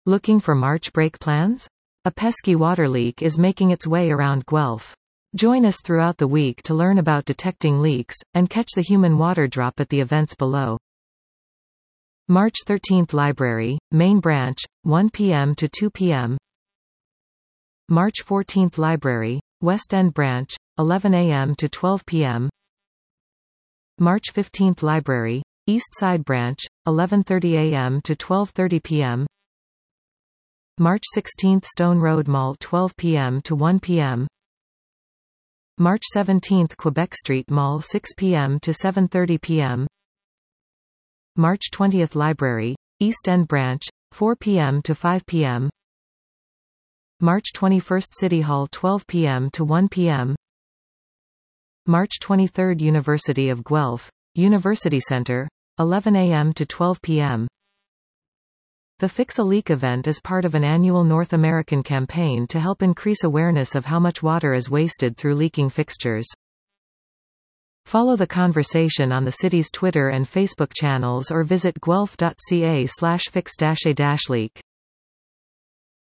Looking for March break plans? A pesky water leak is making its way around Guelph. Join us throughout the week to learn about detecting leaks, and catch the human water drop at the events below. March 13th Library, Main Branch, 1 p.m. to 2 p.m. March 14th Library, West End Branch, 11 a.m. to 12 p.m. March 15th Library, East Side Branch, 11:30 a.m. to 12:30 p.m. March 16th Stone Road Mall, 12 p.m. to 1 p.m. March 17th Quebec Street Mall, 6 p.m. to 7:30 p.m. March 20th Library, East End Branch, 4 p.m. to 5 p.m. March 21st City Hall, 12 p.m. to 1 p.m. March 23rd University of Guelph, University Center, 11 a.m. to 12 p.m. The Fix a Leak event is part of an annual North American campaign to help increase awareness of how much water is wasted through leaking fixtures. Follow the conversation on the city's Twitter and Facebook channels or visit guelph.ca/fix-a-leak.